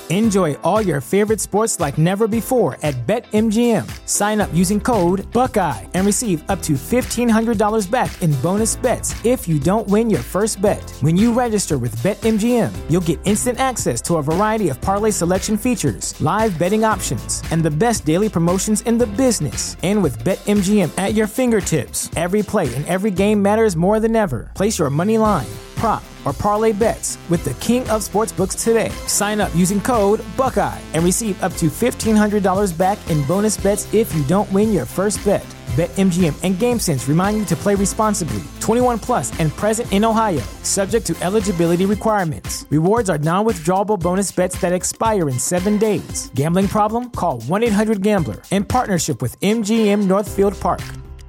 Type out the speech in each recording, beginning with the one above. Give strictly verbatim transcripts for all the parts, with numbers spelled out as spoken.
Enjoy all your favorite sports like never before at BetMGM. Sign up using code Buckeye and receive up to fifteen hundred dollars back in bonus bets if you don't win your first bet. When you register with BetMGM, you'll get instant access to a variety of parlay selection features, live betting options, and the best daily promotions in the business. And with BetMGM at your fingertips, every play and every game matters more than ever. Place your money line, prop, or parlay bets with the king of sportsbooks today. Sign up using code Buckeye and receive up to fifteen hundred dollars back in bonus bets if you don't win your first bet. BetMGM and GameSense remind you to play responsibly. twenty-one plus and present in Ohio, subject to eligibility requirements. Rewards are non-withdrawable bonus bets that expire in seven days. Gambling problem? Call one eight hundred gambler in partnership with M G M Northfield Park.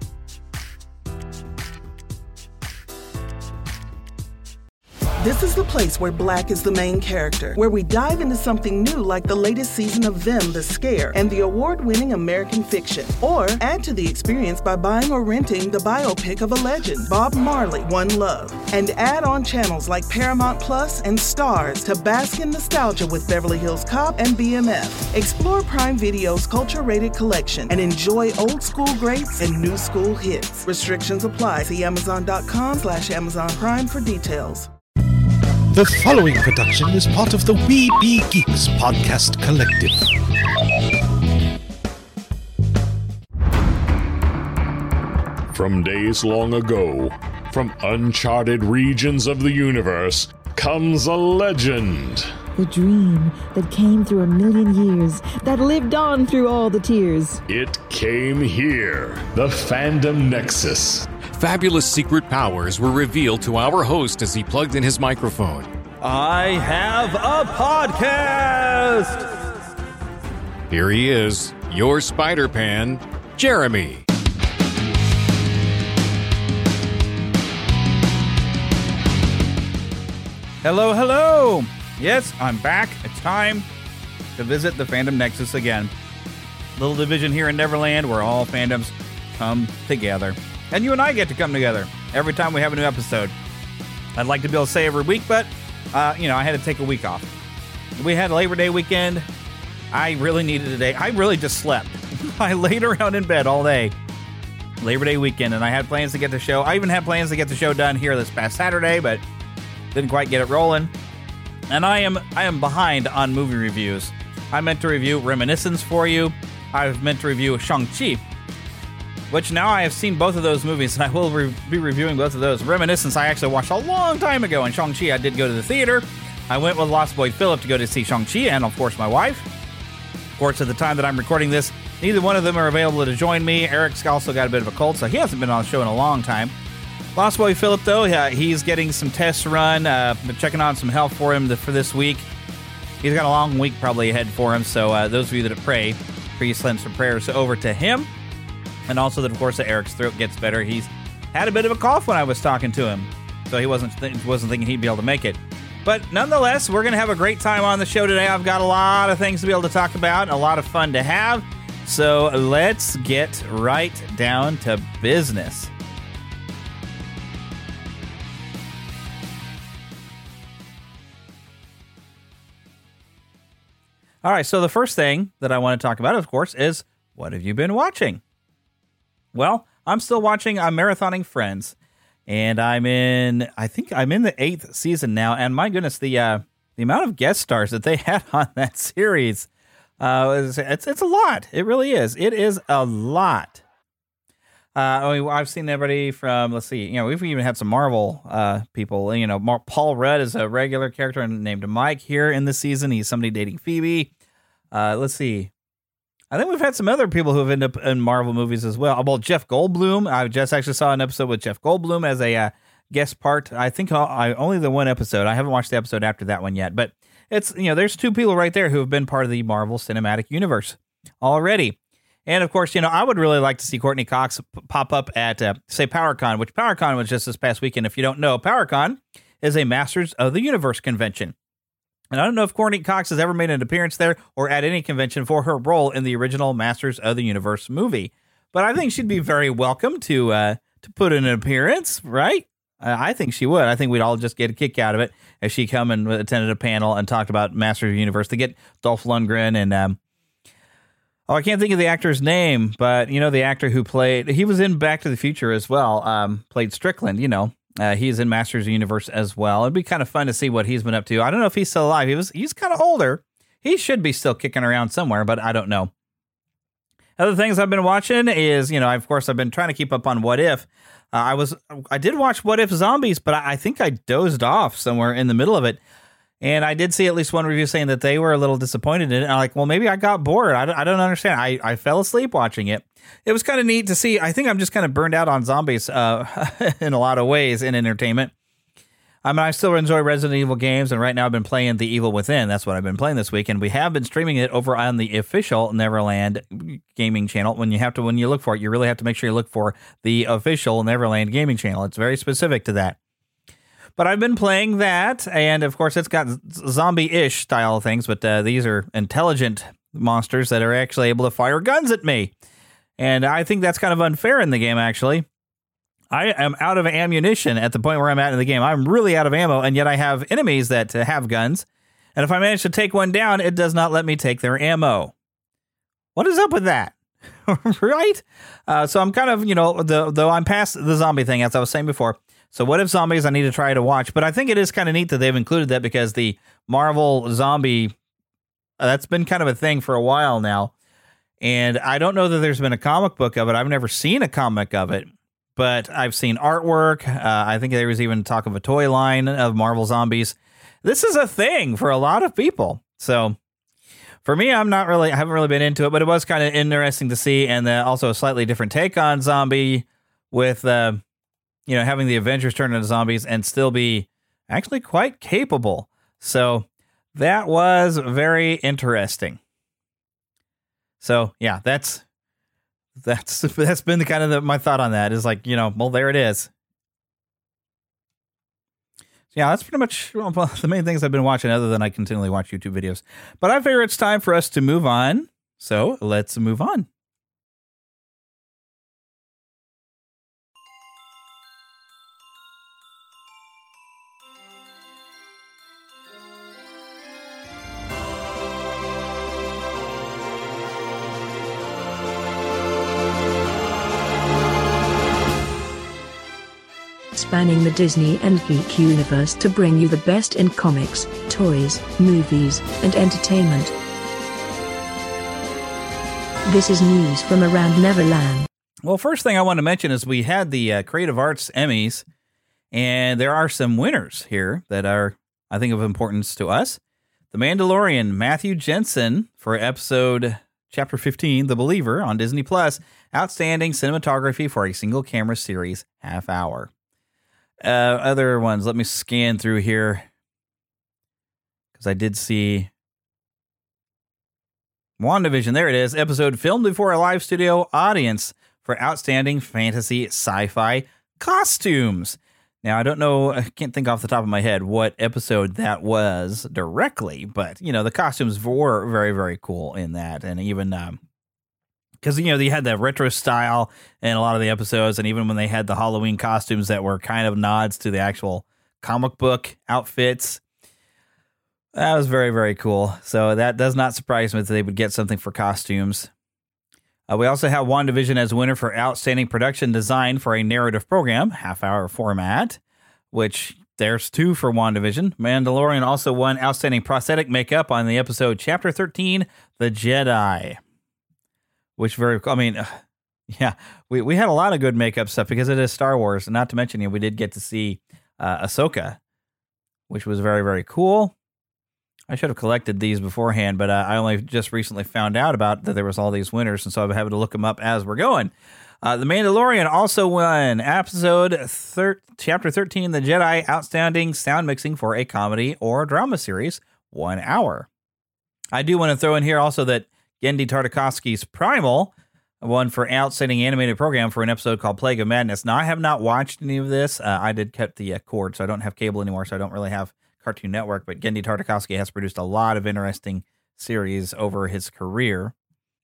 This is the place where Black is the main character, where we dive into something new like the latest season of Them, The Scare, and the award-winning American Fiction. Or add to the experience by buying or renting the biopic of a legend, Bob Marley, One Love. And add on channels like Paramount Plus and Stars to bask in nostalgia with Beverly Hills Cop and B M F. Explore Prime Video's culture-rated collection and enjoy old school greats and new school hits. Restrictions apply. See Amazon.com slash Amazon Prime for details. The following production is part of the We Be Geeks podcast collective. From days long ago, from uncharted regions of the universe, comes a legend. The dream that came through a million years, that lived on through all the tears. It came here, the Fandom Nexus. Fabulous secret powers were revealed to our host as he plugged in his microphone. I have a podcast! Here he is, your Spider-Pan, Jeremy. Hello, hello! Yes, I'm back. It's time to visit the Fandom Nexus again. Little division here in Neverland where all fandoms come together. And you and I get to come together every time we have a new episode. I'd like to be able to say every week, but, uh, you know, I had to take a week off. We had Labor Day weekend. I really needed a day. I really just slept. I laid around in bed all day. Labor Day weekend, and I had plans to get the show. I even had plans to get the show done here this past Saturday, but didn't quite get it rolling. And I am I am behind on movie reviews. I meant to review Reminiscence for you. I was meant to review Shang-Chi, which now I have seen both of those movies, and I will re- be reviewing both of those. Reminiscence I actually watched a long time ago, and Shang-Chi I did go to the theater. I went with Lost Boy Philip to go to see Shang-Chi, and of course my wife. Of course, at the time that I'm recording this, neither one of them are available to join me. Eric's also got a bit of a cold, so he hasn't been on the show in a long time. Lost Boy Philip, though, yeah, he's getting some tests run. Uh, been checking on some health for him to, for this week. He's got a long week probably ahead for him, so uh, those of you that pray, please send some prayers over to him. And also that, of course, that Eric's throat gets better. He's had a bit of a cough when I was talking to him, so he wasn't th- wasn't thinking he'd be able to make it. But nonetheless, we're going to have a great time on the show today. I've got a lot of things to be able to talk about, and a lot of fun to have. So let's get right down to business. All right, so the first thing that I want to talk about, of course, is what have you been watching? Well, I'm still watching, I'm marathoning Friends, and I'm in, I think I'm in the eighth season now, and my goodness, the uh, the amount of guest stars that they had on that series, uh, it's, it's, it's a lot. It really is. It is a lot. Uh, I mean, I've seen everybody from, let's see, you know, we've even had some Marvel uh, people, you know, Mar- Paul Rudd is a regular character named Mike here in this season. He's somebody dating Phoebe. Uh, let's see. I think we've had some other people who have ended up in Marvel movies as well. Well, Jeff Goldblum. I just actually saw an episode with Jeff Goldblum as a uh, guest part. I think I only the one episode. I haven't watched the episode after that one yet. But it's, you know, there's two people right there who have been part of the Marvel Cinematic Universe already. And of course, you know, I would really like to see Courtney Cox p- pop up at, uh, say, PowerCon, which PowerCon was just this past weekend. If you don't know, PowerCon is a Masters of the Universe convention. And I don't know if Courtney Cox has ever made an appearance there or at any convention for her role in the original Masters of the Universe movie. But I think she'd be very welcome to uh, to put in an appearance, right? I think she would. I think we'd all just get a kick out of it if she come and attended a panel and talked about Masters of the Universe to get Dolph Lundgren and, um, oh, I can't think of the actor's name, but, you know, the actor who played, he was in Back to the Future as well, um, played Strickland, you know, uh, he's in Masters of the Universe as well. It'd be kind of fun to see what he's been up to. I don't know if he's still alive. He was, he's kind of older. He should be still kicking around somewhere, but I don't know. Other things I've been watching is, you know, of course, I've been trying to keep up on What If. Uh, I was, I did watch What If Zombies, but I, I think I dozed off somewhere in the middle of it. And I did see at least one review saying that they were a little disappointed in it. And I'm like, well, maybe I got bored. I don't, I don't understand. I, I fell asleep watching it. It was kind of neat to see. I think I'm just kind of burned out on zombies uh, in a lot of ways in entertainment. I mean, I still enjoy Resident Evil games, and right now I've been playing The Evil Within. That's what I've been playing this week, and we have been streaming it over on the official Neverland gaming channel. When you have to, when you look for it, you really have to make sure you look for the official Neverland gaming channel. It's very specific to that. But I've been playing that, and of course, it's got zombie-ish style things, but uh, these are intelligent monsters that are actually able to fire guns at me. And I think that's kind of unfair in the game, actually. I am out of ammunition at the point where I'm at in the game. I'm really out of ammo, and yet I have enemies that uh, have guns. And if I manage to take one down, it does not let me take their ammo. What is up with that? Right? Uh, so I'm kind of, you know, the, though I'm past the zombie thing, as I was saying before. So What If Zombies, I need to try to watch. But I think it is kind of neat that they've included that because the Marvel zombie, uh, that's been kind of a thing for a while now. And I don't know that there's been a comic book of it. I've never seen a comic of it. But I've seen artwork. Uh, I think there was even talk of a toy line of Marvel Zombies. This is a thing for a lot of people. So for me, I'm not really, I haven't really been into it, but it was kind of interesting to see. And uh, also a slightly different take on zombie with, uh, you know, having the Avengers turn into zombies and still be actually quite capable. So that was very interesting. So yeah, that's, That's that's been the kind of the, my thought on that is like, you know, well, there it is. Yeah, that's pretty much well, the main things I've been watching other than I continually watch YouTube videos. But I figure it's time for us to move on. So let's move on. Spanning the Disney and geek universe to bring you the best in comics, toys, movies, and entertainment. This is news from around Neverland. Well, first thing I want to mention is we had the uh, Creative Arts Emmys, and there are some winners here that are, I think, of importance to us. The Mandalorian, Matthew Jensen, for episode Chapter fifteen, The Believer, on Disney Plus. Outstanding cinematography for a single camera series, half hour. Uh, other ones, let me scan through here, because I did see WandaVision. There it is. Episode filmed before a live studio audience for outstanding fantasy sci-fi costumes. Now, I don't know, I can't think off the top of my head what episode that was directly, but, you know, the costumes were very, very cool in that. And even, um, because, you know, they had that retro style in a lot of the episodes, and even when they had the Halloween costumes that were kind of nods to the actual comic book outfits, that was very, very cool. So that does not surprise me that they would get something for costumes. Uh, we also have WandaVision as winner for Outstanding Production Design for a Narrative Program, half-hour format, which there's two for WandaVision. Mandalorian also won Outstanding Prosthetic Makeup on the episode Chapter thirteen, The Jedi. Which very, I mean, uh, yeah, we, we had a lot of good makeup stuff because it is Star Wars. Not to mention, you know, we did get to see uh, Ahsoka, which was very, very cool. I should have collected these beforehand, but uh, I only just recently found out about that there was all these winners, and so I'm having to look them up as we're going. Uh, the Mandalorian also won episode thir- Chapter thirteen, The Jedi, Outstanding Sound Mixing for a Comedy or Drama Series, one hour. I do want to throw in here also that Genndy Tartakovsky's Primal won for Outstanding Animated Program for an episode called Plague of Madness. Now, I have not watched any of this. Uh, I did cut the uh, cord, so I don't have cable anymore, so I don't really have Cartoon Network, but Genndy Tartakovsky has produced a lot of interesting series over his career.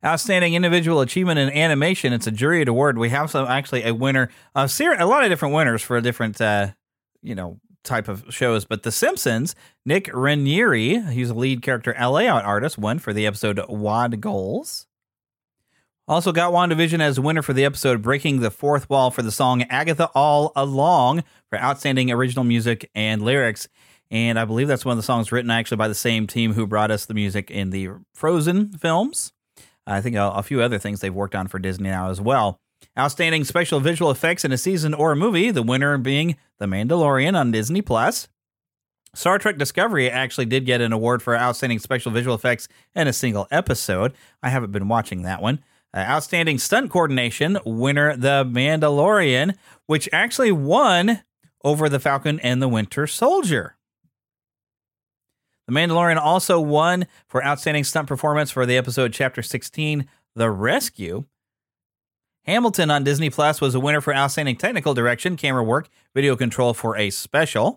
Outstanding Individual Achievement in Animation. It's a juried award. We have some actually a winner, a, ser- a lot of different winners for different, uh, you know, type of shows. But The Simpsons, Nick Ranieri, he's a lead character layout artist, won for the episode Wad Goals. Also got WandaVision as winner for the episode Breaking the Fourth Wall for the song Agatha All Along for outstanding original music and lyrics. And I believe that's one of the songs written actually by the same team who brought us the music in the Frozen films. I think a, a few other things they've worked on for Disney now as well. Outstanding special visual effects in a season or a movie, the winner being The Mandalorian on Disney Plus. Star Trek Discovery actually did get an award for outstanding special visual effects in a single episode. I haven't been watching that one. Uh, outstanding stunt coordination, winner The Mandalorian, which actually won over The Falcon and the Winter Soldier. The Mandalorian also won for outstanding stunt performance for the episode Chapter sixteen, The Rescue. Hamilton on Disney Plus was a winner for outstanding technical direction, camera work, video control for a special.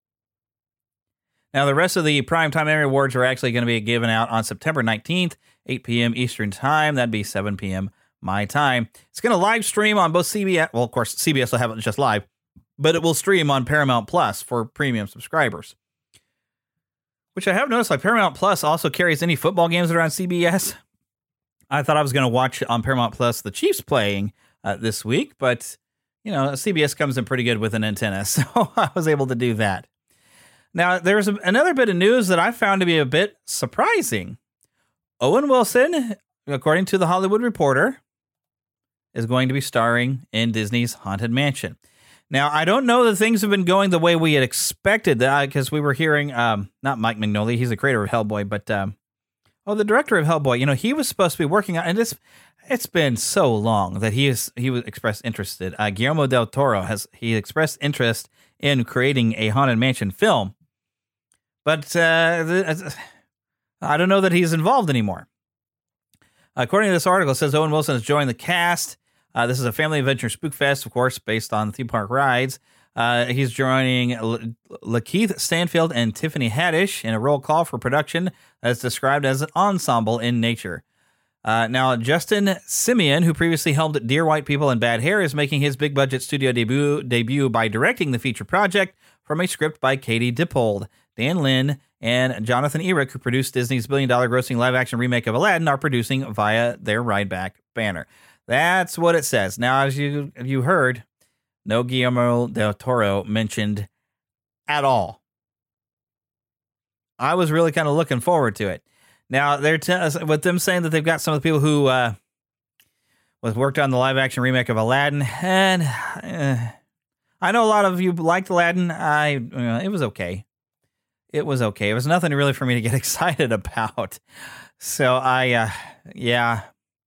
Now, the rest of the Primetime Emmy Awards are actually going to be given out on September nineteenth, eight p.m. Eastern Time. That'd be seven p.m. my time. It's going to live stream on both C B S. Well, of course, C B S will have it just live, but it will stream on Paramount Plus for premium subscribers. Which I have noticed, like Paramount Plus also carries any football games that are on C B S. I thought I was going to watch on Paramount Plus the Chiefs playing uh, this week, but, you know, C B S comes in pretty good with an antenna, so I was able to do that. Now, there's a, another bit of news that I found to be a bit surprising. Owen Wilson, according to The Hollywood Reporter, is going to be starring in Disney's Haunted Mansion. Now, I don't know that things have been going the way we had expected, because uh, we were hearing, um, not Mike Mignola, he's the creator of Hellboy, but, um, oh, the director of Hellboy, you know, he was supposed to be working on, and it's, it's been so long that he is, he was expressed interested. Uh, Guillermo del Toro has, he expressed interest in creating a Haunted Mansion film, but uh, I don't know that he's involved anymore. According to this article, it says Owen Wilson has joined the cast. Uh, this is a family adventure spook fest, of course, based on theme park rides. Uh, he's joining L- Lakeith Stanfield and Tiffany Haddish in a roll call for production that's described as an ensemble in nature. Uh, now, Justin Simeon, who previously helmed Dear White People and Bad Hair, is making his big-budget studio debut debut by directing the feature project from a script by Katie Dippold. Dan Lin and Jonathan Eric, who produced Disney's billion-dollar grossing live-action remake of Aladdin, are producing via their Rideback banner. That's what it says. Now, as you you heard, no Guillermo del Toro mentioned at all. I was really kind of looking forward to it. Now, they're t- with them saying that they've got some of the people who uh, was worked on the live-action remake of Aladdin, and uh, I know a lot of you liked Aladdin. I uh, it was okay. It was okay. It was nothing really for me to get excited about. So I, uh, yeah.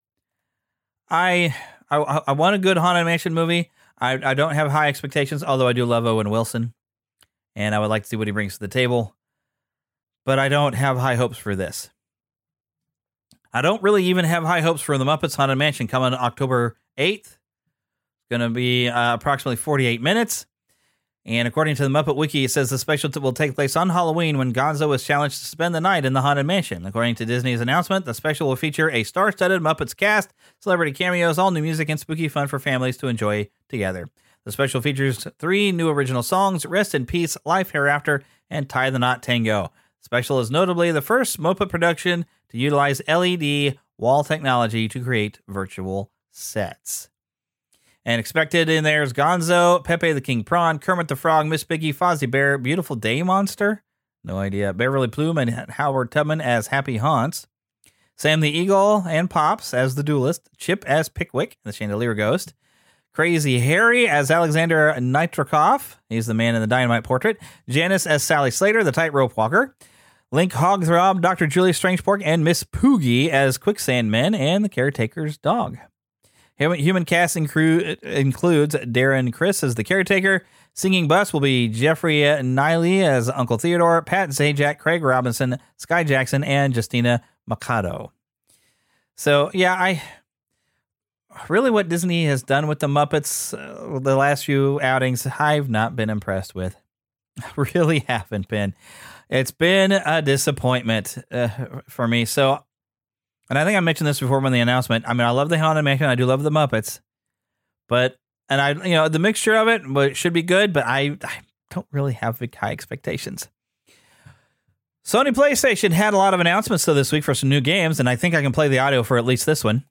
I, I I want a good Haunted Mansion movie. I, I don't have high expectations, although I do love Owen Wilson, and I would like to see what he brings to the table. But I don't have high hopes for this. I don't really even have high hopes for The Muppets Haunted Mansion coming October eighth. It's going to be uh, approximately forty-eight minutes. And according to the Muppet Wiki, it says the special t- will take place on Halloween when Gonzo is challenged to spend the night in the Haunted Mansion. According to Disney's announcement, the special will feature a star-studded Muppets cast, celebrity cameos, all new music, and spooky fun for families to enjoy together. The special features three new original songs, Rest in Peace, Life Hereafter, and Tie the Knot Tango. The special is notably the first Muppet production to utilize L E D wall technology to create virtual sets. And expected in there is Gonzo, Pepe the King Prawn, Kermit the Frog, Miss Piggy, Fozzie Bear, Beautiful Day Monster, no idea, Beverly Plume and Howard Tubman as Happy Haunts, Sam the Eagle and Pops as the Duelist, Chip as Pickwick, the Chandelier Ghost, Crazy Harry as Alexander Nitrikoff, he's the man in the dynamite portrait, Janice as Sally Slater, the Tightrope Walker, Link Hogthrob, Doctor Julius Strangepork, and Miss Poogie as Quicksand Men and the Caretaker's Dog. Human cast include, includes Darren Criss as the caretaker. Singing bus will be Jeffrey Niley as Uncle Theodore, Pat Zajac, Craig Robinson, Sky Jackson, and Justina Mikado. So, yeah, I really what Disney has done with the Muppets uh, the last few outings, I've not been impressed with. I really haven't been. It's been a disappointment uh, for me. So And I think I mentioned this before when the announcement. I mean, I love the Haunted Mansion. I do love the Muppets. But, and I, you know, the mixture of it but it should be good, but I, I don't really have big high expectations. Sony PlayStation had a lot of announcements though this week for some new games, and I think I can play the audio for at least this one.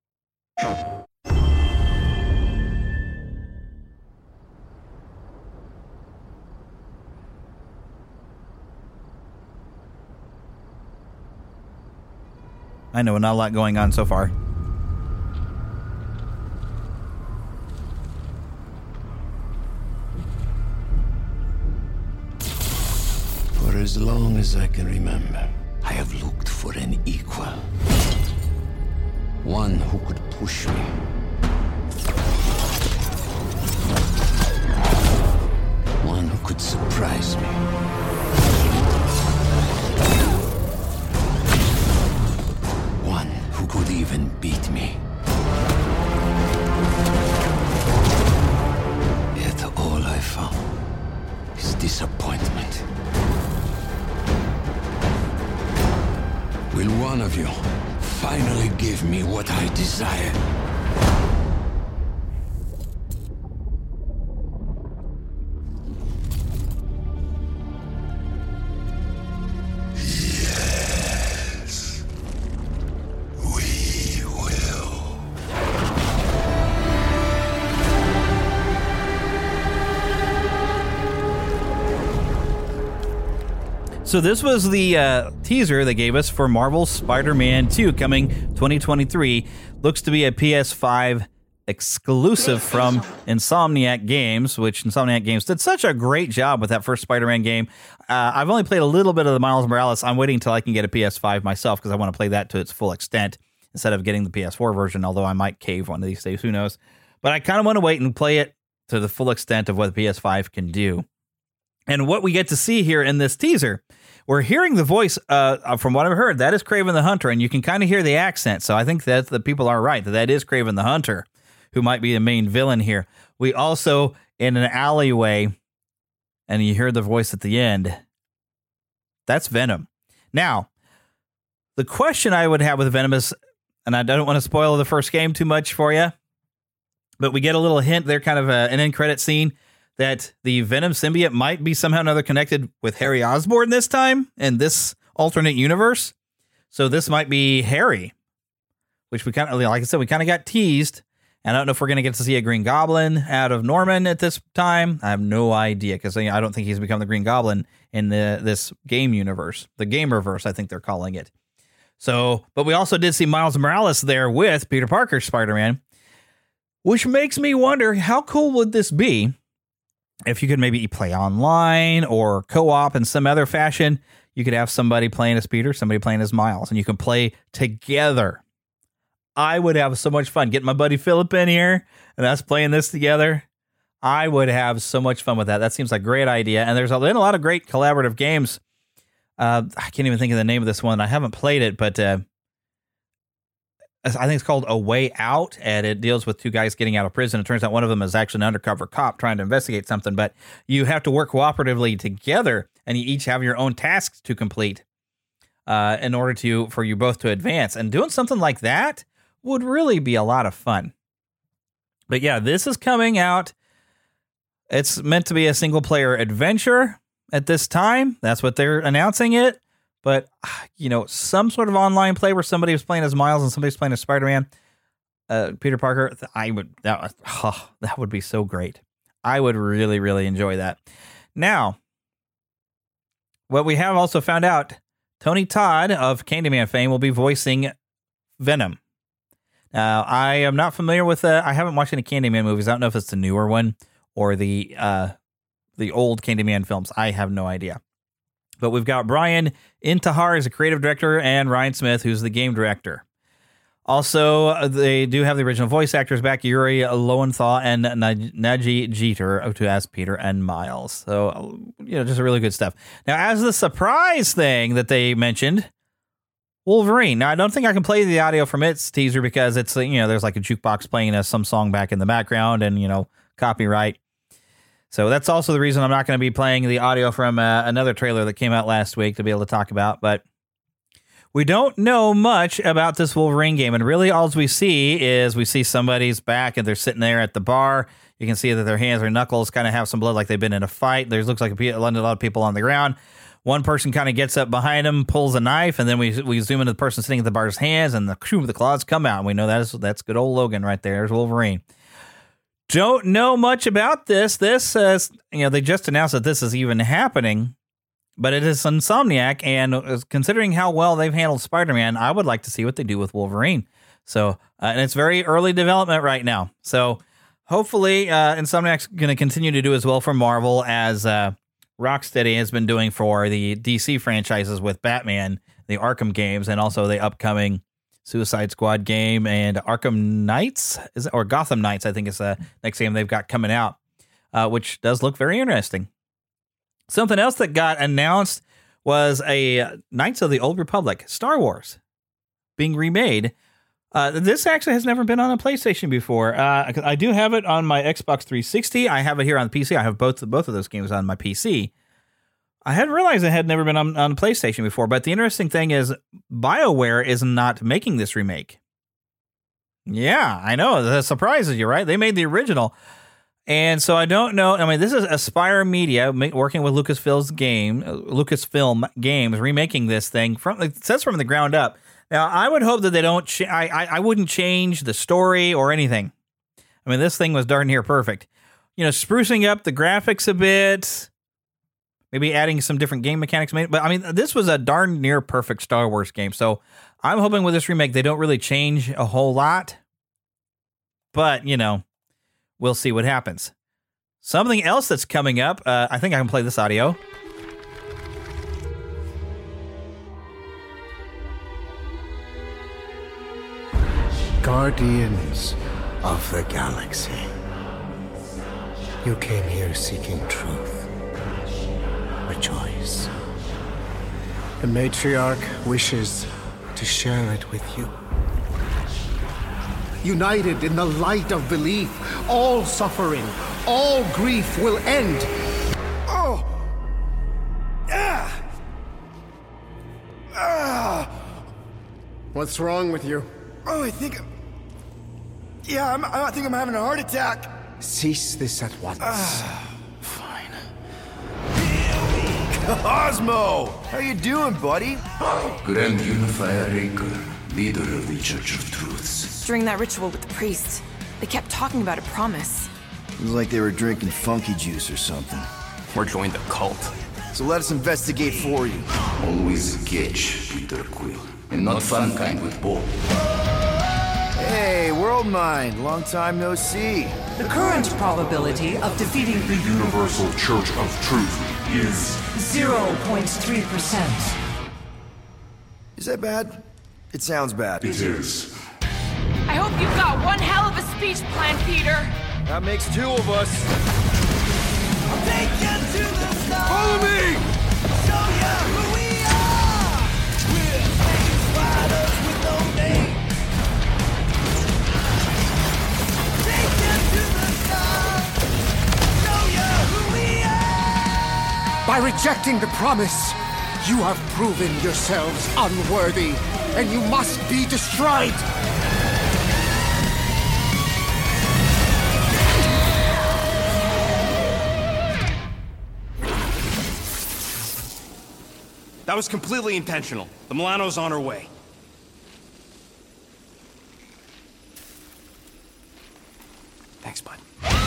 I know, not a lot going on so far. For as long as I can remember, I have looked for an equal. One who could push me. One who could surprise me. One who could even beat me. Yet all I found is disappointment. Will one of you finally give me what I desire? Yes, we will. So this was the uh, teaser they gave us for Marvel's Spider-Man two coming twenty twenty-three. Looks to be a P S five exclusive from Insomniac Games, which Insomniac Games did such a great job with that first Spider-Man game. Uh, I've only played a little bit of the Miles Morales. I'm waiting until I can get a P S five myself because I want to play that to its full extent instead of getting the P S four version, although I might cave one of these days. Who knows? But I kind of want to wait and play it to the full extent of what the P S five can do. And what we get to see here in this teaser, we're hearing the voice, uh, from what I've heard, that is Kraven the Hunter, and you can kind of hear the accent. So I think that the people are right, that that is Kraven the Hunter, who might be the main villain here. We also, in an alleyway, and you hear the voice at the end, that's Venom. Now, the question I would have with Venom is, and I don't want to spoil the first game too much for you, but we get a little hint there, kind of a, an end credit scene, that the Venom symbiote might be somehow or another connected with Harry Osborn this time in this alternate universe. So this might be Harry, which we kind of, like I said, we kind of got teased. And I don't know if we're going to get to see a Green Goblin out of Norman at this time. I have no idea because I don't think he's become the Green Goblin in the this game universe, the Gamerverse, I think they're calling it. So, but we also did see Miles Morales there with Peter Parker's Spider-Man, which makes me wonder how cool would this be if you could maybe play online or co-op in some other fashion. You could have somebody playing as Peter, somebody playing as Miles, and you can play together. I would have so much fun getting my buddy Philip in here and us playing this together. I would have so much fun with that. That seems like a great idea. And there's been a lot of great collaborative games. Uh, I can't even think of the name of this one. I haven't played it, but uh, I think it's called A Way Out, and it deals with two guys getting out of prison. It turns out one of them is actually an undercover cop trying to investigate something, but you have to work cooperatively together, and you each have your own tasks to complete uh, in order to for you both to advance. And doing something like that would really be a lot of fun. But yeah, this is coming out. It's meant to be a single-player adventure at this time. That's what they're announcing it. But, you know, some sort of online play where somebody was playing as Miles and somebody's playing as Spider-Man, uh, Peter Parker, I would, that, oh, that would be so great. I would really, really enjoy that. Now, what we have also found out, Tony Todd of Candyman fame will be voicing Venom. Now, I am not familiar with, uh, I haven't watched any Candyman movies. I don't know if it's the newer one or the, uh, the old Candyman films. I have no idea. But we've got Brian Intihar as a creative director and Ryan Smith, who's the game director. Also, they do have the original voice actors back, Yuri Lowenthal and Naji Jeter, to as Peter and Miles. So, you know, just really good stuff. Now, as the surprise thing that they mentioned, Wolverine. Now, I don't think I can play the audio from its teaser because it's, you know, there's like a jukebox playing us some song back in the background and, you know, copyright. So that's also the reason I'm not going to be playing the audio from uh, another trailer that came out last week to be able to talk about. But We don't know much about this Wolverine game, and really all we see is we see somebody's back and they're sitting there at the bar. You can see that their hands or knuckles kind of have some blood like they've been in a fight. There looks like a lot of people on the ground. One person kind of gets up behind him, pulls a knife, and then we we zoom into the person sitting at the bar's hands, and the, the claws come out. And we know that's, that's good old Logan right there. There's Wolverine. Don't know much about this. This, uh, you know, they just announced that this is even happening, but it is Insomniac, and considering how well they've handled Spider-Man, I would like to see what they do with Wolverine. So, uh, and it's very early development right now. So, hopefully, uh, Insomniac's going to continue to do as well for Marvel as uh, Rocksteady has been doing for the D C franchises with Batman, the Arkham games, and also the upcoming Suicide Squad game and Arkham Knights, is it, or Gotham Knights, I think is the next game they've got coming out, uh, which does look very interesting. Something else that got announced was a Knights of the Old Republic, Star Wars, being remade. Uh, this actually has never been on a PlayStation before. Uh, I do have it on my Xbox three sixty. I have it here on the P C. I have both both of those games on my P C. I hadn't realized it had never been on, on PlayStation before, but the interesting thing is BioWare is not making this remake. Yeah, I know. That surprises you, right? They made the original. And so I don't know. I mean, this is Aspire Media working with Lucasfilm's game, Lucasfilm Games, remaking this thing from, it says from the ground up. Now, I would hope that they don't, ch- I, I I wouldn't change the story or anything. I mean, this thing was darn near perfect. You know, sprucing up the graphics a bit, maybe adding some different game mechanics. But I mean, this was a darn near perfect Star Wars game. So I'm hoping with this remake, they don't really change a whole lot. But, you know, we'll see what happens. Something else that's coming up, uh, I think I can play this audio. Guardians of the Galaxy. You came here seeking truth. Rejoice. The matriarch wishes to share it with you. United in the light of belief, all suffering, all grief will end. Oh! Ah! Ah! What's wrong with you? Oh, I think... Yeah, I'm, I think I'm having a heart attack. Cease this at once. Ah, fine. Cosmo! How you doing, buddy? Grand Unifier Raker, leader of the Church of Truths. During that ritual with the priest, they kept talking about a promise. It was like they were drinking funky juice or something. Or joined the cult. So let us investigate for you. Always catch, Peter Quill. And not fun kind with Bob. Hey, World Mind, long time no see. The current probability of defeating the Universal Church of Truth is zero point three percent. Is that bad? It sounds bad. It is. I hope you've got one hell of a speech plan, Peter. That makes two of us. I'll take you to the stars. Follow me! Show you who we are. We're space riders with no name. Take you to the stars. Show you who we are. By rejecting the promise, you have proven yourselves unworthy, and you must be destroyed. That was completely intentional. The Milano's on her way. Thanks, bud.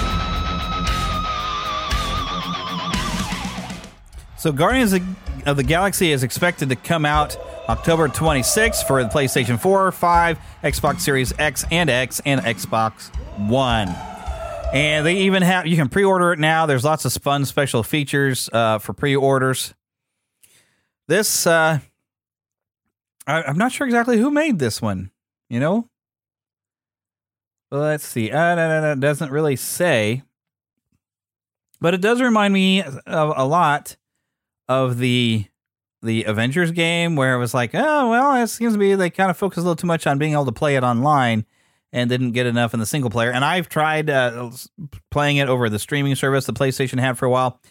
So Guardians of the Galaxy is expected to come out October twenty-sixth for the PlayStation four, five, Xbox Series X and X, and Xbox One. And they even have, you can pre-order it now. There's lots of fun special features uh, for pre-orders. This, uh, I, I'm not sure exactly who made this one, you know? Well, let's see. Uh, no, no, no, it doesn't really say. But it does remind me of a lot of the the Avengers game, where it was like, oh, well, it seems to be they kind of focused a little too much on being able to play it online and didn't get enough in the single player. And I've tried uh, playing it over the streaming service the PlayStation had for a while.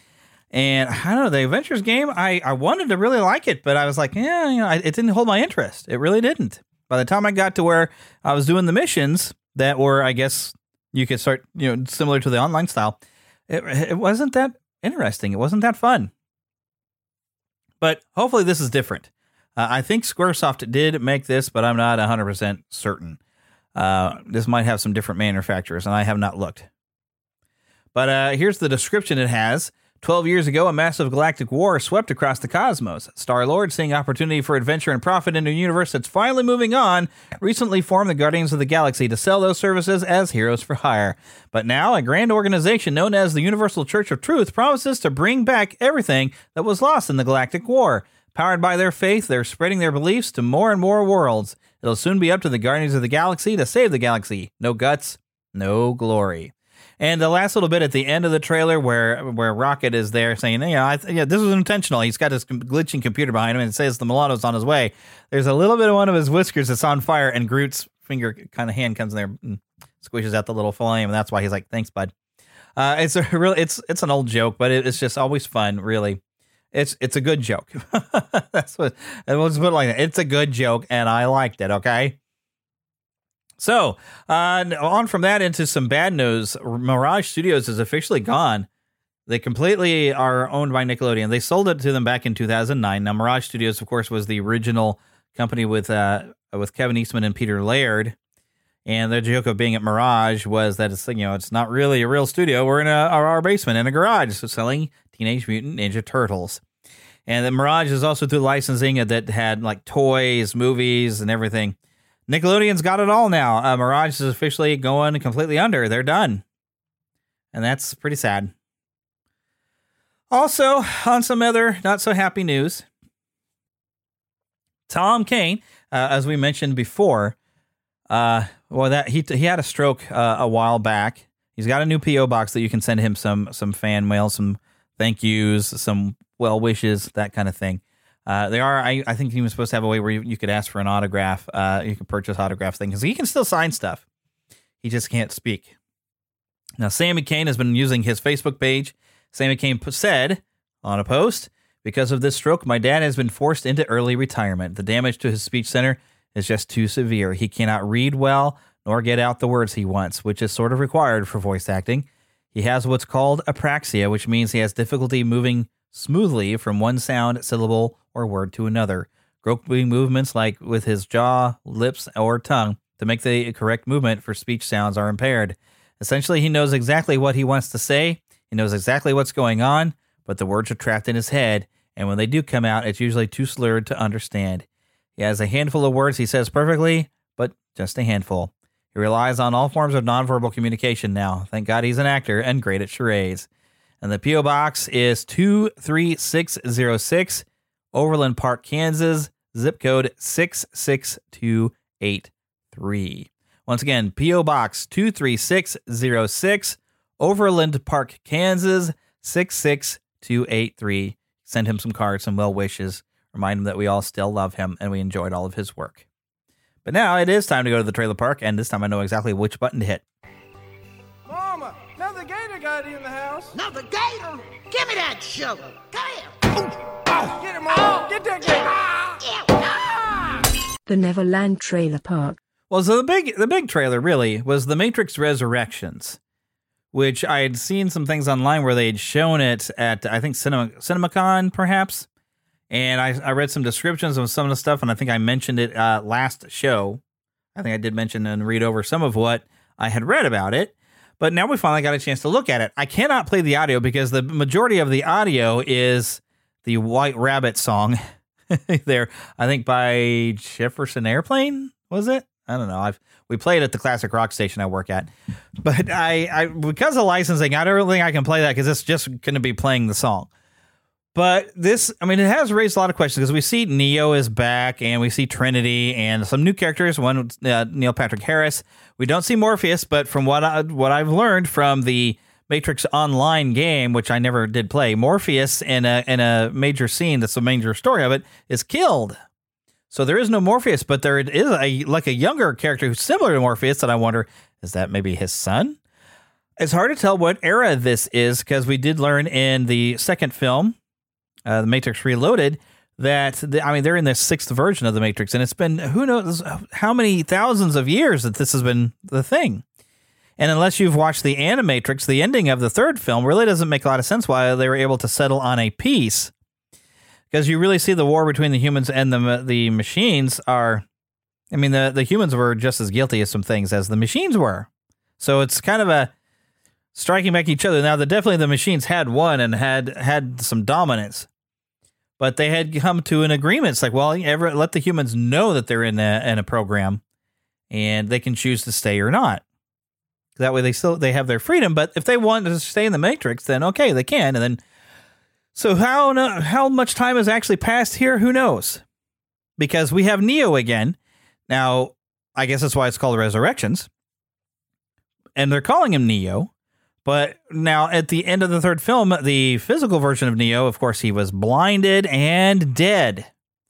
And I don't know, the Adventures game, I, I wanted to really like it, but I was like, yeah, you know, I, it didn't hold my interest. It really didn't. By the time I got to where I was doing the missions that were, I guess you could start, you know, similar to the online style, it, it wasn't that interesting. It wasn't that fun. But hopefully this is different. Uh, I think Squaresoft did make this, but I'm not one hundred percent certain. Uh, this might have some different manufacturers, and I have not looked. But uh, here's the description it has. Twelve years ago, a massive galactic war swept across the cosmos. Star-Lord, seeing opportunity for adventure and profit in a universe that's finally moving on, recently formed the Guardians of the Galaxy to sell those services as heroes for hire. But now, a grand organization known as the Universal Church of Truth promises to bring back everything that was lost in the galactic war. Powered by their faith, they're spreading their beliefs to more and more worlds. It'll soon be up to the Guardians of the Galaxy to save the galaxy. No guts, no glory. And the last little bit at the end of the trailer where where Rocket is there saying, yeah, I th- yeah, this was intentional. He's got this glitching computer behind him and it says the Milano's on his way. There's a little bit of one of his whiskers that's on fire and Groot's finger kind of hand comes in there and squishes out the little flame. And that's why he's like, thanks, bud. Uh, it's a real, it's it's an old joke, but it, it's just always fun, really. It's it's a good joke. That's what, and we'll just put it like that. It's a good joke, and I liked it, okay? So, uh, on from that into some bad news. Mirage Studios is officially gone. They completely are owned by Nickelodeon. They sold it to them back in two thousand nine. Now, Mirage Studios, of course, was the original company with uh, with Kevin Eastman and Peter Laird. And the joke of being at Mirage was that it's, you know, it's not really a real studio. We're in a, our basement in a garage so selling Teenage Mutant Ninja Turtles. And then Mirage is also through licensing that had like toys, movies, and everything. Nickelodeon's got it all now. Uh, Mirage is officially going completely under. They're done. And that's pretty sad. Also, on some other not so happy news, Tom Kane, uh, as we mentioned before, uh, well, that he he had a stroke uh, a while back. He's got a new P O box that you can send him some some fan mail, some thank yous, some well wishes, that kind of thing. Uh, they are, I, I think he was supposed to have a way where you, you could ask for an autograph. Uh, you can purchase autograph things. He can still sign stuff. He just can't speak. Now, Sammy Kane has been using his Facebook page. Sammy Kane said on a post, because of this stroke, my dad has been forced into early retirement. The damage to his speech center is just too severe. He cannot read well nor get out the words he wants, which is sort of required for voice acting. He has what's called apraxia, which means he has difficulty moving smoothly from one sound, syllable, or word to another. Groping movements like with his jaw, lips, or tongue to make the correct movement for speech sounds are impaired. Essentially, he knows exactly what he wants to say. He knows exactly what's going on, but the words are trapped in his head, and when they do come out, it's usually too slurred to understand. He has a handful of words he says perfectly, but just a handful. He relies on all forms of nonverbal communication now. Thank God he's an actor and great at charades. And the P O Box is two three six zero six, Overland Park, Kansas, zip code six six two eight three. Once again, P O Box two three six zero six, Overland Park, Kansas, six six two eight three. Send him some cards, some well wishes. Remind him that we all still love him and we enjoyed all of his work. But now it is time to go to the trailer park, and this time I know exactly which button to hit. Mama, another gator got in the house. Another gator? Give me that sugar. Come here. Oh, get him, Mama. Get that gator. Ah. The Neverland Trailer Park. Well, so the big the big trailer really was The Matrix Resurrections, which I had seen some things online where they had shown it at, I think, Cinema, CinemaCon, perhaps. And I, I read some descriptions of some of the stuff, and I think I mentioned it uh, last show. I think I did mention and read over some of what I had read about it. But now we finally got a chance to look at it. I cannot play the audio because the majority of the audio is the White Rabbit song there, I think by Jefferson Airplane, was it? I don't know. I've we played at the classic rock station I work at. But I, I because of licensing, I don't think I can play that because it's just going to be playing the song. But this, I mean, it has raised a lot of questions because we see Neo is back and we see Trinity and some new characters. One, uh, Neil Patrick Harris. We don't see Morpheus, but from what I, what I've learned from the Matrix Online game, which I never did play, Morpheus in a in a major scene that's the major story of it is killed. So there is no Morpheus, but there is a like a younger character who's similar to Morpheus that I wonder, is that maybe his son? It's hard to tell what era this is because we did learn in the second film, uh, The Matrix Reloaded, that, the, I mean, they're in the sixth version of The Matrix, and it's been who knows how many thousands of years that this has been the thing. And unless you've watched the Animatrix, the ending of the third film really doesn't make a lot of sense why they were able to settle on a peace. Because you really see the war between the humans and the the machines are, I mean, the, the humans were just as guilty of some things as the machines were. So it's kind of a striking back each other. Now, the, definitely the machines had won and had had some dominance. But they had come to an agreement. It's like, well, ever, let the humans know that they're in a, in a program and they can choose to stay or not. That way they still they have their freedom. But if they want to stay in the Matrix, then okay, they can. And then, so how how much time has actually passed here? Who knows? Because we have Neo again. Now, I guess that's why it's called Resurrections. And they're calling him Neo. But now at the end of the third film, the physical version of Neo, of course, he was blinded and dead.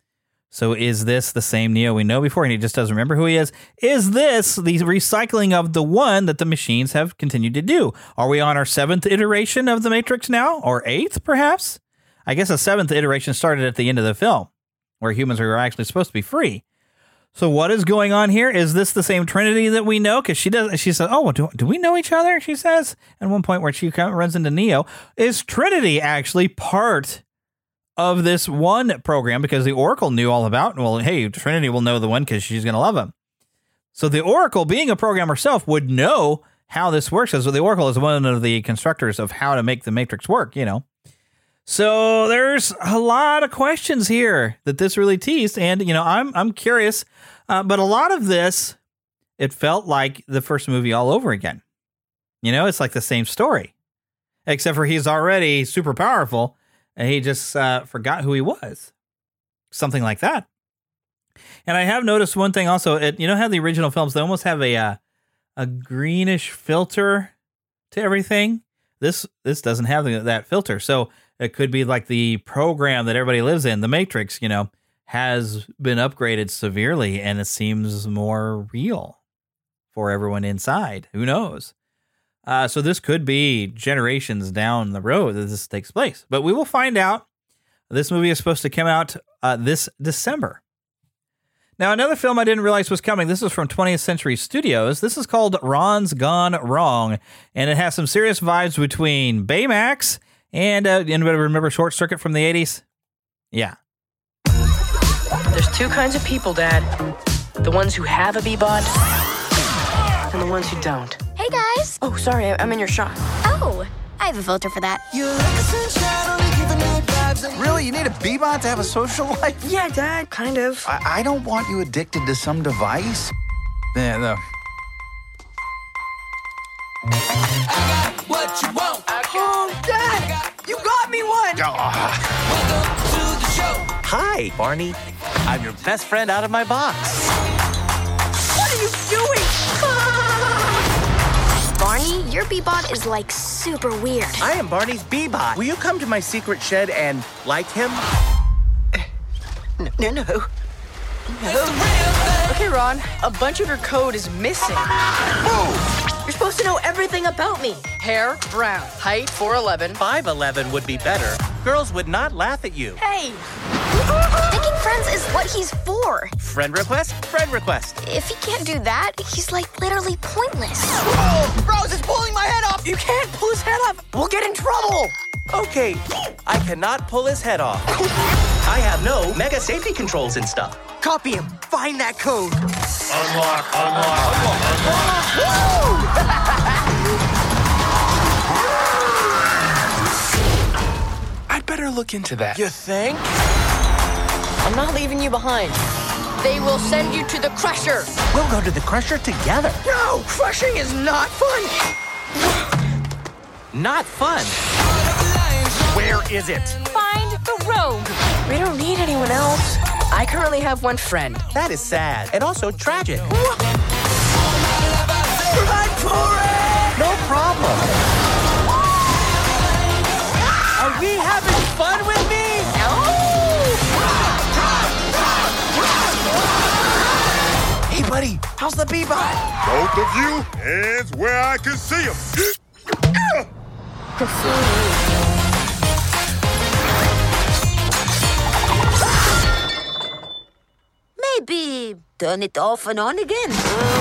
So is this the same Neo we know before and he just doesn't remember who he is? Is this the recycling of the one that the machines have continued to do? Are we on our seventh iteration of the Matrix now? Or eighth, perhaps? I guess the seventh iteration started at the end of the film, where humans are actually supposed to be free. So what is going on here? Is this the same Trinity that we know? Because she does. She says, oh, do, do we know each other? She says at one point where she kind of runs into Neo. Is Trinity actually part of this one program? Because the Oracle knew all about, well, hey, Trinity will know the one because she's going to love him. So the Oracle, being a program herself, would know how this works. So the Oracle is one of the constructors of how to make the Matrix work, you know. So there's a lot of questions here that this really teased. And, you know, I'm I'm curious. Uh, but a lot of this, it felt like the first movie all over again. You know, it's like the same story. Except for he's already super powerful. And he just uh, forgot who he was. Something like that. And I have noticed one thing also. It, you know how the original films, they almost have a uh, a greenish filter to everything? This this doesn't have that filter. So it could be like the program that everybody lives in, the Matrix, you know, has been upgraded severely and it seems more real for everyone inside. Who knows? Uh, so this could be generations down the road that this takes place. But we will find out. This movie is supposed to come out uh, this December. Now, another film I didn't realize was coming. This is from twentieth Century Studios. This is called Ron's Gone Wrong. And it has some serious vibes between Baymax and, uh, anybody remember Short Circuit from the eighties? Yeah. There's two kinds of people, Dad. The ones who have a B-bot and the ones who don't. Hey, guys. Oh, sorry, I'm in your shot. Oh, I have a filter for that. Really? You need a B-bot to have a social life? Yeah, Dad, kind of. I, I don't want you addicted to some device. Yeah, no. I got what you want. Oh, Dad! You got me one! Welcome to the show. Hi, Barney. I'm your best friend out of my box. What are you doing? Barney, your B-bot is like super weird. I am Barney's B-bot. Will you come to my secret shed and like him? No, no, no. no. Okay, Ron, a bunch of your code is missing. Move! You're supposed to know everything about me. Hair, brown. Height, four eleven. five eleven would be better. Girls would not laugh at you. Hey! Making friends is what he's for. Friend request? Friend request. If he can't do that, he's like literally pointless. Oh, Rose is pulling my head off! You can't pull his head off! We'll get in trouble! Okay, I cannot pull his head off. I have no mega safety controls and stuff. Copy him. Find that code. Unlock, unlock, unlock, unlock. I'd better look into that. You think? I'm not leaving you behind. They will send you to the Crusher. We'll go to the Crusher together. No! Crushing is not fun! Not fun? Where is it? Find the rogue. We don't need anyone else. I currently have one friend. That is sad and also tragic. Run for it! No problem. Are we having fun with me? No! Hey, buddy, how's the B-bot? Both of you, hands where I can see them. Maybe turn it off and on again.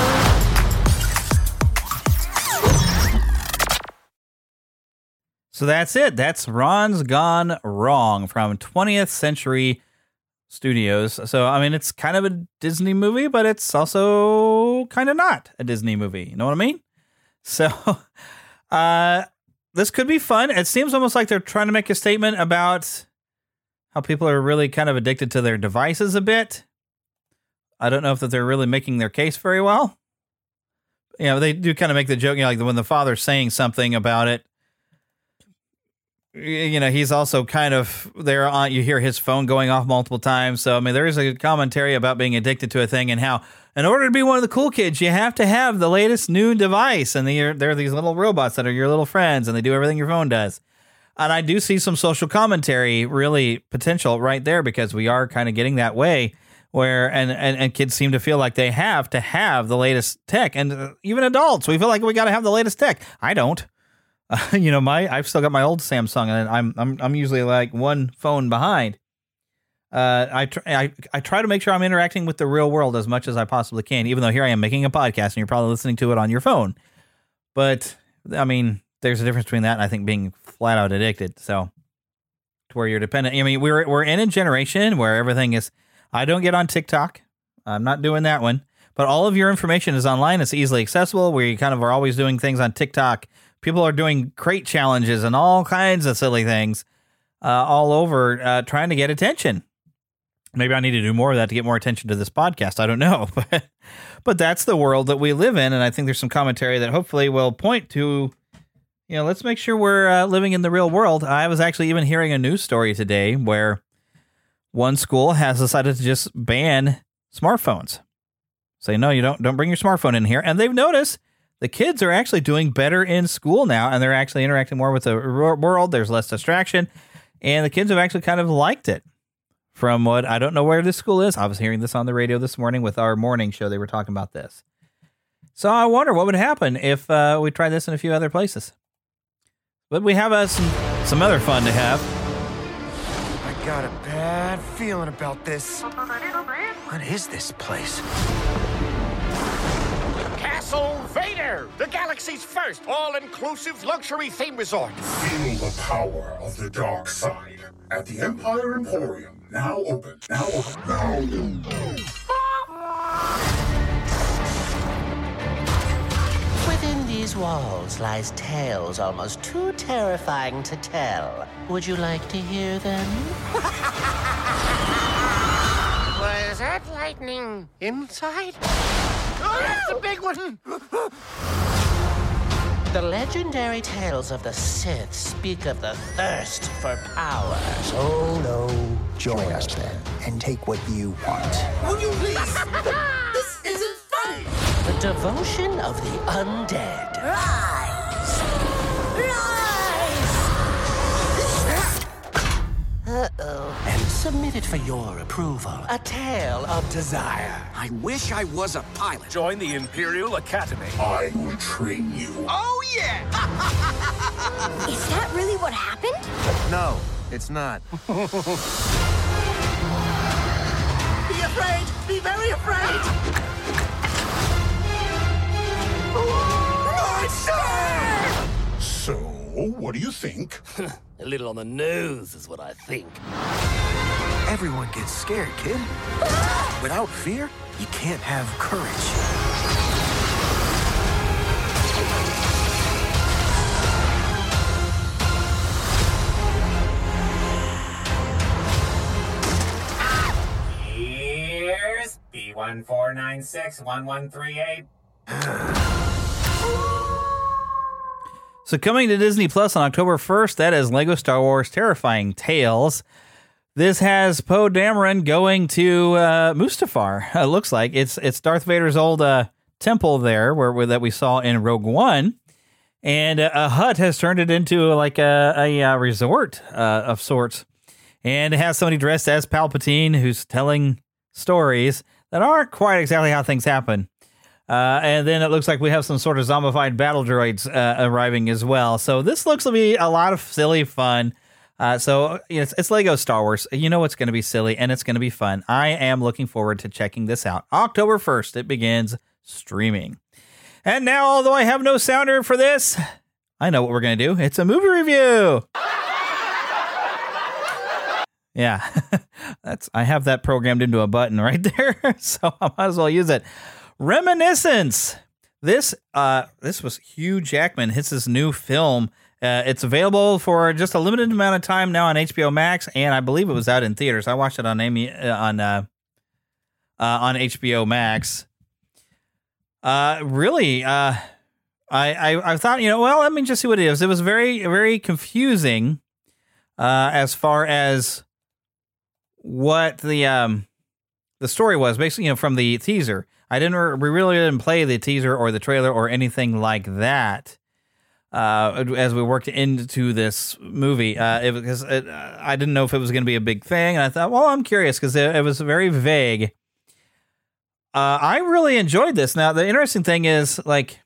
So that's it. That's Ron's Gone Wrong from twentieth Century Studios. So, I mean, it's kind of a Disney movie, but it's also kind of not a Disney movie. You know what I mean? So, uh, this could be fun. It seems almost like they're trying to make a statement about how people are really kind of addicted to their devices a bit. I don't know if that they're really making their case very well. You know, they do kind of make the joke, you know, like when the father's saying something about it, you know, he's also kind of there on, you hear his phone going off multiple times. So, I mean, there is a commentary about being addicted to a thing and how in order to be one of the cool kids, you have to have the latest new device. And they're, they're these little robots that are your little friends and they do everything your phone does. And I do see some social commentary really potential right there because we are kind of getting that way where and, and, and kids seem to feel like they have to have the latest tech. And uh, even adults, we feel like we got to have the latest tech. I don't. Uh, you know, my I've still got my old Samsung, and I'm I'm I'm usually like one phone behind. Uh, I, tr- I I try to make sure I'm interacting with the real world as much as I possibly can, even though here I am making a podcast, and you're probably listening to it on your phone. But I mean, there's a difference between that and I think being flat out addicted. So, to where you're dependent. I mean, we're we're in a generation where everything is. I don't get on TikTok. I'm not doing that one. But all of your information is online. It's easily accessible. We kind of are always doing things on TikTok. People are doing crate challenges and all kinds of silly things uh, all over uh, trying to get attention. Maybe I need to do more of that to get more attention to this podcast. I don't know. But, but that's the world that we live in. And I think there's some commentary that hopefully will point to, you know, let's make sure we're uh, living in the real world. I was actually even hearing a news story today where one school has decided to just ban smartphones. Say, no, you don't, don't bring your smartphone in here. And they've noticed the kids are actually doing better in school now, and they're actually interacting more with the world. There's less distraction, and the kids have actually kind of liked it. From what, I don't know where this school is. I was hearing this on the radio this morning with our morning show. They were talking about this. So I wonder what would happen if uh, we tried this in a few other places. But we have uh, some, some other fun to have. I got a bad feeling about this. What is this place? Castle Vader, the galaxy's first all-inclusive luxury theme resort. Feel the power of the dark side at the Empire Emporium. Now open. Now open. Now open. Within these walls lies tales almost too terrifying to tell. Would you like to hear them? Was that lightning inside? Oh, that's a big one! The legendary tales of the Sith speak of the thirst for power. So, no, join us then, and take what you want. Will you please? This isn't funny! The devotion of the undead. Rise! Rise! Uh-oh. And submitted for your approval. A tale of desire. I wish I was a pilot. Join the Imperial Academy. I will train you. Oh, yeah! Is that really what happened? No, it's not. Be afraid! Be very afraid! Monster! So, what do you think? A little on the nose is what I think. Everyone gets scared, kid. Without fear, you can't have courage. Here's B one four nine six one one three eight. So coming to Disney Plus on October first, that is Lego Star Wars Terrifying Tales. This has Poe Dameron going to uh, Mustafar. It looks like it's it's Darth Vader's old uh, temple there, where, where that we saw in Rogue One, and uh, a hut has turned it into like a, a, a resort uh, of sorts, and it has somebody dressed as Palpatine who's telling stories that aren't quite exactly how things happen. Uh, and then it looks like we have some sort of zombified battle droids uh, arriving as well. So this looks to be a lot of silly fun. Uh, so you know, it's, it's Lego Star Wars. You know it's going to be silly and it's going to be fun. I am looking forward to checking this out. October first, it begins streaming. And now, although I have no sounder for this, I know what we're going to do. It's a movie review. Yeah, that's I have that programmed into a button right there, so I might as well use it. Reminiscence. This uh, this was Hugh Jackman. It's his new film. Uh, it's available for just a limited amount of time now on H B O Max, and I believe it was out in theaters. I watched it on Amy uh, on uh, uh, on H B O Max. Uh, really, uh, I, I I thought, you know, well, let me just see what it is. It was very very confusing uh, as far as what the um the story was. Basically, you know, from the teaser. I didn't. Re- we really didn't play the teaser or the trailer or anything like that uh, as we worked into this movie. Uh, it, because it, uh, I didn't know if it was going to be a big thing, and I thought, well, I'm curious because it, it was very vague. Uh, I really enjoyed this. Now, the interesting thing is, like,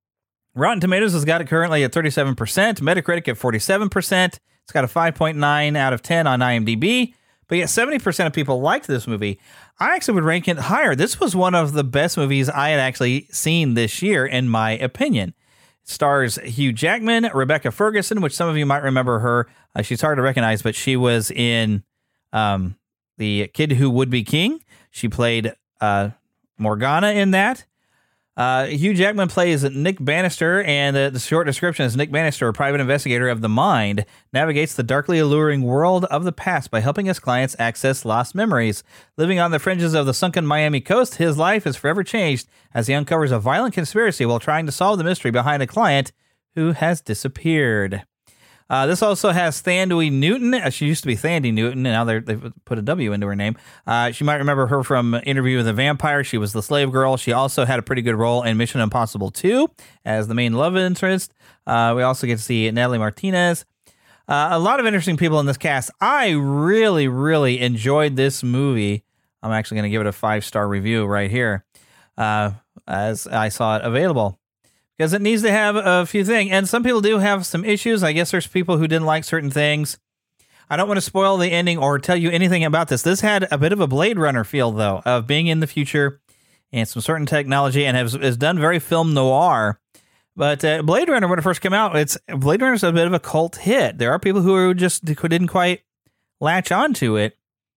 Rotten Tomatoes has got it currently at thirty-seven percent, Metacritic at forty-seven percent. It's got a five point nine out of ten on IMDb. But yet seventy percent of people liked this movie. I actually would rank it higher. This was one of the best movies I had actually seen this year, in my opinion. It stars Hugh Jackman, Rebecca Ferguson, which some of you might remember her. Uh, she's hard to recognize, but she was in um, The Kid Who Would Be King. She played uh, Morgana in that. Uh, Hugh Jackman plays Nick Bannister, and uh, the short description is Nick Bannister, a private investigator of the mind, navigates the darkly alluring world of the past by helping his clients access lost memories. Living on the fringes of the sunken Miami coast, his life is forever changed as he uncovers a violent conspiracy while trying to solve the mystery behind a client who has disappeared. Uh, this also has Thandie Newton. Uh, she used to be Thandie Newton, and now they've put a W into her name. Uh, she might remember her from Interview with a Vampire. She was the slave girl. She also had a pretty good role in Mission Impossible two as the main love interest. Uh, we also get to see Natalie Martinez. Uh, a lot of interesting people in this cast. I really, really enjoyed this movie. I'm actually going to give it a five-star review right here uh, as I saw it available. Because it needs to have a few things. And some people do have some issues. I guess there's people who didn't like certain things. I don't want to spoil the ending or tell you anything about this. This had a bit of a Blade Runner feel, though, of being in the future and some certain technology, and has, has done very film noir. But uh, Blade Runner, when it first came out, it's Blade Runner's a bit of a cult hit. There are people who just who didn't quite latch onto it.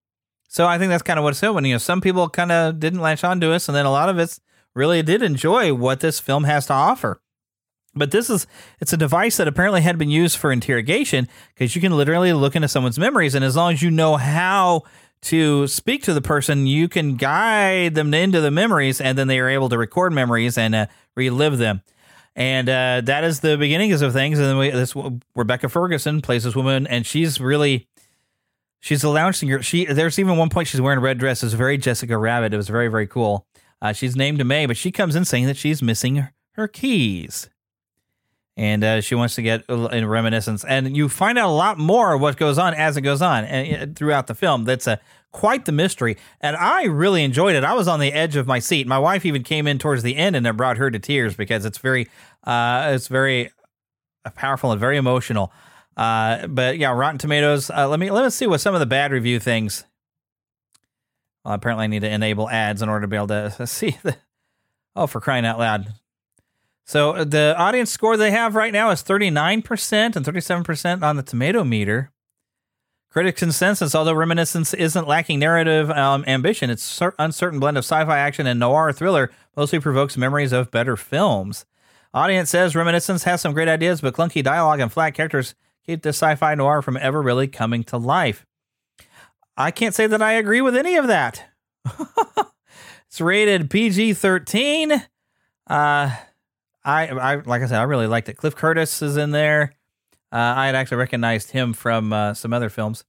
So I think that's kind of what it's doing. You know, some people kind of didn't latch onto us, and then a lot of it's really did enjoy what this film has to offer. But this is, it's a device that apparently had been used for interrogation, because you can literally look into someone's memories, and as long as you know how to speak to the person, you can guide them into the memories, and then they are able to record memories and uh, relive them. And uh, that is the beginnings of things. And then we, this Rebecca Ferguson plays this woman, and she's really, she's a lounge singer. She, there's even one point she's wearing a red dress. It's very Jessica Rabbit. It was very, very cool. Uh, she's named May, but she comes in saying that she's missing her keys. And uh, she wants to get in reminiscence. And you find out a lot more of what goes on as it goes on and throughout the film. That's a, quite the mystery. And I really enjoyed it. I was on the edge of my seat. My wife even came in towards the end, and it brought her to tears because it's very, uh, it's very powerful and very emotional. Uh, but yeah, Rotten Tomatoes. Uh, let me let us see what some of the bad review things. Well, apparently I need to enable ads in order to be able to see the... Oh, for crying out loud. So the audience score they have right now is thirty-nine percent and thirty-seven percent on the tomato meter. Critic consensus, although Reminiscence isn't lacking narrative um, ambition, its cer- uncertain blend of sci-fi action and noir thriller mostly provokes memories of better films. Audience says Reminiscence has some great ideas, but clunky dialogue and flat characters keep this sci-fi noir from ever really coming to life. I can't say that I agree with any of that. It's rated P G thirteen. Uh, I, I, like I said, I really liked it. Cliff Curtis is in there. Uh, I had actually recognized him from uh, some other films.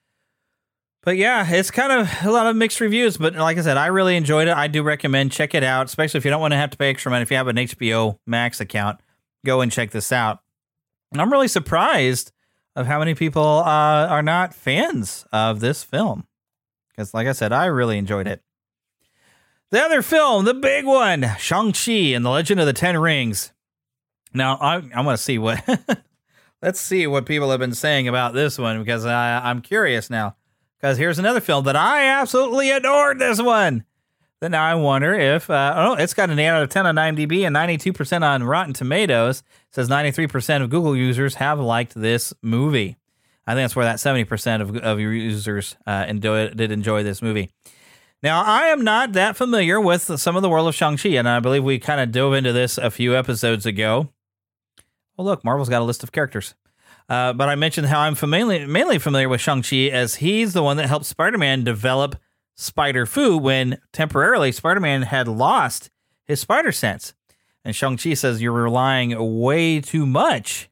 But yeah, it's kind of a lot of mixed reviews. But like I said, I really enjoyed it. I do recommend check it out, especially if you don't want to have to pay extra money. If you have an H B O Max account, go and check this out. And I'm really surprised of how many people uh, are not fans of this film. Because like I said, I really enjoyed it. The other film, the big one, Shang-Chi and the Legend of the Ten Rings. Now, I, I want to see what, let's see what people have been saying about this one, because I, I'm curious now. Because here's another film that I absolutely adored this one. Then now I wonder if, uh, oh, it's got an eight out of ten on IMDb and ninety-two percent on Rotten Tomatoes. It says ninety-three percent of Google users have liked this movie. I think that's where that seventy percent of, of your users uh, enjoy, did enjoy this movie. Now, I am not that familiar with some of the world of Shang-Chi, and I believe we kind of dove into this a few episodes ago. Well, look, Marvel's got a list of characters. Uh, but I mentioned how I'm mainly, mainly familiar with Shang-Chi, as he's the one that helped Spider-Man develop Spider-Fu when temporarily Spider-Man had lost his spider sense. And Shang-Chi says you're relying way too much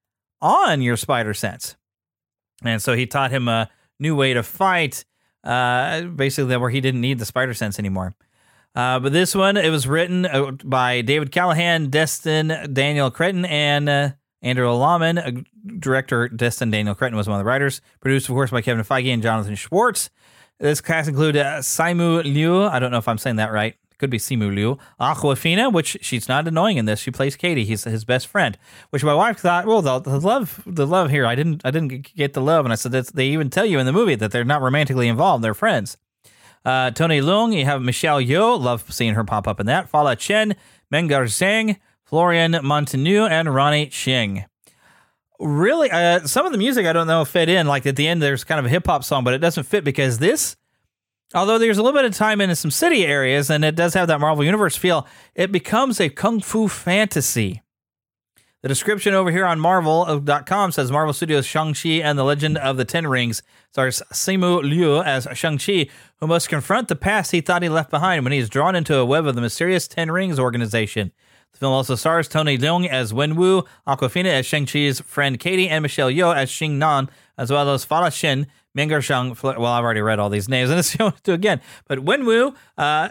on your spider sense. And so he taught him a new way to fight, uh, basically where he didn't need the spider sense anymore. Uh, but this one, it was written by David Callahan, Destin Daniel Cretton, and uh, Andrew Lawman. Uh, director Destin Daniel Cretton was one of the writers. Produced, of course, by Kevin Feige and Jonathan Schwartz. This cast included uh, Simu Liu. I don't know if I'm saying that right. Could be Simu Liu. Aquafina, which she's not annoying in this. She plays Katie. He's his best friend. Which my wife thought, well, the, the love, the love here. I didn't, I didn't get the love, and I said that's, they even tell you in the movie that they're not romantically involved. They're friends. Uh, Tony Leung, you have Michelle Yeoh. Love seeing her pop up in that. Fala Chen, Mengar Zhang, Florian Montanu, and Ronnie Ching. Really, uh, some of the music I don't know fit in. Like at the end, there's kind of a hip hop song, but it doesn't fit because this, although there's a little bit of time in some city areas and it does have that Marvel Universe feel, it becomes a kung fu fantasy. The description over here on Marvel dot com says Marvel Studios' Shang-Chi and the Legend of the Ten Rings stars Simu Liu as Shang-Chi, who must confront the past he thought he left behind when he is drawn into a web of the mysterious Ten Rings organization. The film also stars Tony Leung as Wenwu, Aquafina as Shang-Chi's friend Katie, and Michelle Yeoh as Xing Nan, as well as Fala Shin, Mengar Zhang. Well, I've already read all these names, and it's going to do again. But Wenwu, uh,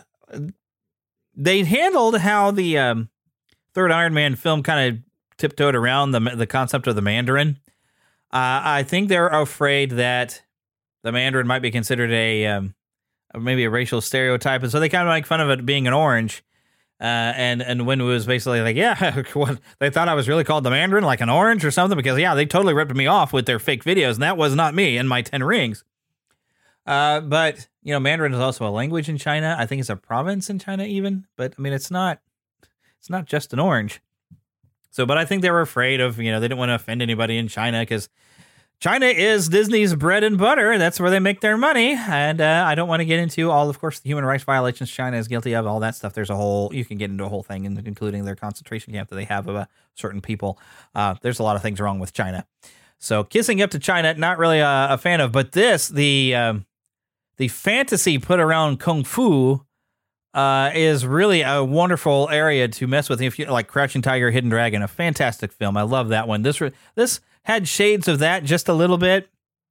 they handled how the um, third Iron Man film kind of tiptoed around the the concept of the Mandarin. Uh, I think they're afraid that the Mandarin might be considered a um, maybe a racial stereotype, and so they kind of make fun of it being an orange. Uh, and and Wenwu was basically like, yeah, what, they thought I was really called the Mandarin, like an orange or something, because yeah, they totally ripped me off with their fake videos, and that was not me and my ten rings. Uh, but you know, Mandarin is also a language in China. I think it's a province in China, even. But I mean, it's not it's not just an orange. So, but I think they were afraid of, you know, they didn't want to offend anybody in China because China is Disney's bread and butter. That's where they make their money. And uh, I don't want to get into all, of course, the human rights violations China is guilty of, all that stuff. There's a whole, you can get into a whole thing, including their concentration camp that they have of uh, certain people. Uh, there's a lot of things wrong with China. So kissing up to China, not really a, a fan of. But this, the um, the fantasy put around Kung Fu uh, is really a wonderful area to mess with. If you like Crouching Tiger, Hidden Dragon, a fantastic film. I love that one. This this had shades of that just a little bit.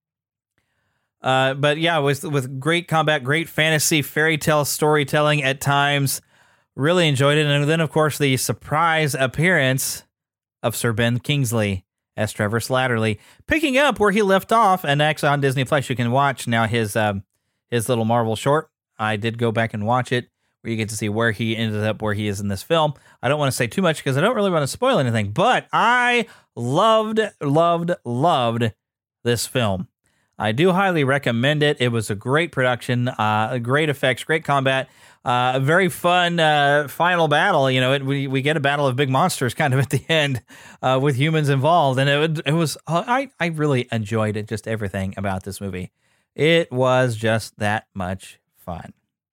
Uh, but yeah, with with great combat, great fantasy, fairy tale storytelling at times. Really enjoyed it. And then, of course, the surprise appearance of Sir Ben Kingsley as Trevor Slattery, picking up where he left off. And actually on Disney Plus, you can watch now his um, his little Marvel short. I did go back and watch it, where you get to see where he ended up, where he is in this film. I don't want to say too much because I don't really want to spoil anything, but I loved, loved, loved this film. I do highly recommend it. It was a great production, uh, great effects, great combat, uh, a very fun uh, final battle. You know, it, we we get a battle of big monsters kind of at the end uh, with humans involved, and it it was uh, I I really enjoyed it. Just everything about this movie, it was just that much fun.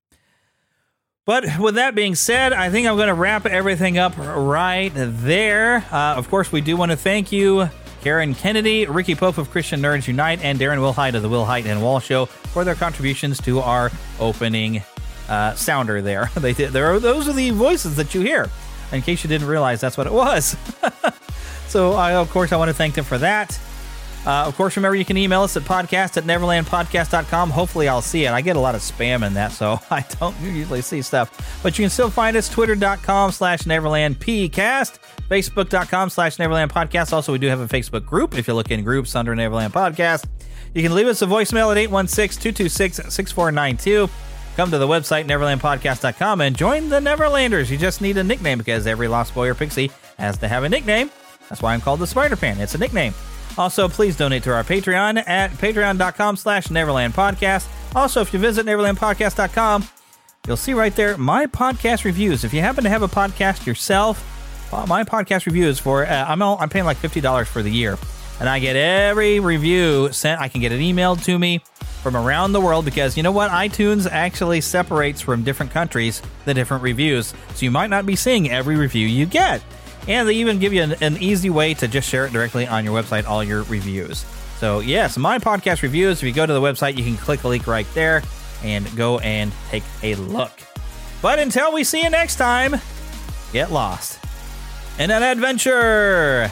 But with that being said, I think I'm going to wrap everything up right there. Uh, of course, we do want to thank you, Karen Kennedy, Ricky Pope of Christian Nerds Unite, and Darren Wilhite of the Wilhite and Wall Show for their contributions to our opening uh, sounder there. They did, there are, those are the voices that you hear. In case you didn't realize, that's what it was. So, I, of course, I want to thank them for that. Uh, of course, remember, you can email us at podcast at neverland podcast dot com. Hopefully, I'll see it. I get a lot of spam in that, so I don't usually see stuff. But you can still find us, twitter.com slash neverlandpcast, facebook.com slash neverland podcast. Also, we do have a Facebook group if you look in groups under Neverland Podcast. You can leave us a voicemail at eight one six, two two six, six four nine two. come to the website, neverland podcast dot com, and join the Neverlanders. You just need a nickname because every Lost Boy or Pixie has to have a nickname. That's why I'm called the Spider-Pan. It's a nickname. Also, please donate to our Patreon at patreon dot com slash neverland podcast. Also, if you visit neverland podcast dot com, you'll see right there my podcast reviews. If you happen to have a podcast yourself, my podcast reviews for uh, I'm all, I'm paying like fifty dollars for the year, and I get every review sent. I can get it emailed to me from around the world because you know what? iTunes actually separates from different countries the different reviews, so you might not be seeing every review you get. And they even give you an, an easy way to just share it directly on your website, all your reviews. So yes, my podcast reviews. If you go to the website, you can click a link right there and go and take a look. But until we see you next time, get lost in an adventure.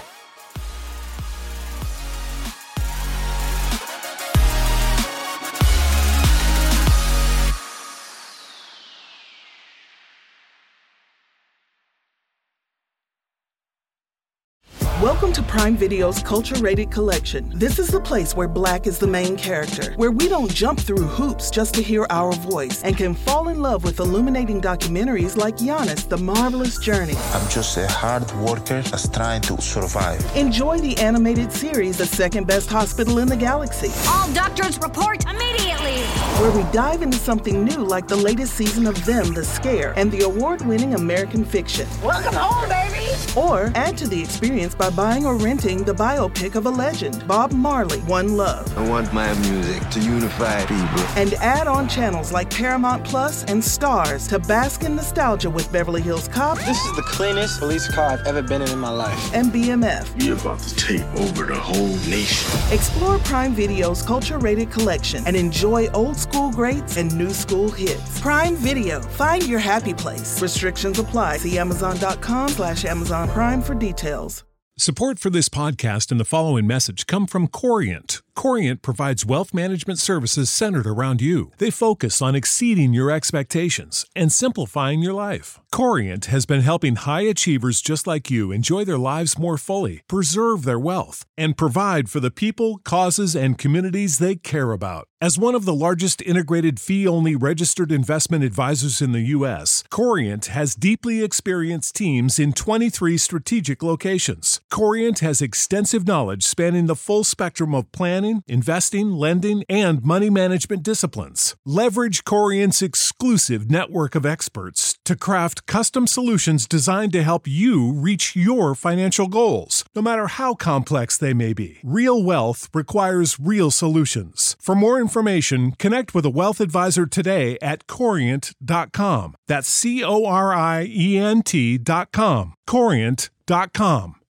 Welcome to Prime Video's Culture Rated Collection. This is the place where Black is the main character, where we don't jump through hoops just to hear our voice, and can fall in love with illuminating documentaries like Giannis, The Marvelous Journey. I'm just a hard worker that's trying to survive. Enjoy the animated series, The Second Best Hospital in the Galaxy. All doctors report immediately! Where we dive into something new like the latest season of Them, The Scare, and the award-winning American Fiction. Welcome home, baby! Or add to the experience by buying or renting the biopic of a legend, Bob Marley, One Love. I want my music to unify people. And add on channels like Paramount Plus and Stars to bask in nostalgia with Beverly Hills Cop. This is the cleanest police car I've ever been in in my life. And B M F. You're about to take over the whole nation. Explore Prime Video's culture-rated collection and enjoy old school greats and new school hits. Prime Video. Find your happy place. Restrictions apply. See amazon dot com slash Amazon Prime for details. Support for this podcast and the following message come from Corient. Corient provides wealth management services centered around you. They focus on exceeding your expectations and simplifying your life. Corient has been helping high achievers just like you enjoy their lives more fully, preserve their wealth, and provide for the people, causes, and communities they care about. As one of the largest integrated fee-only registered investment advisors in the U S, Corient has deeply experienced teams in twenty-three strategic locations. Corient has extensive knowledge spanning the full spectrum of planning, investing, lending, and money management disciplines. Leverage Corient's exclusive network of experts to craft custom solutions designed to help you reach your financial goals, no matter how complex they may be. Real wealth requires real solutions. For more information, connect with a wealth advisor today at corient dot com. That's C O R I E N T dot com. corient dot com.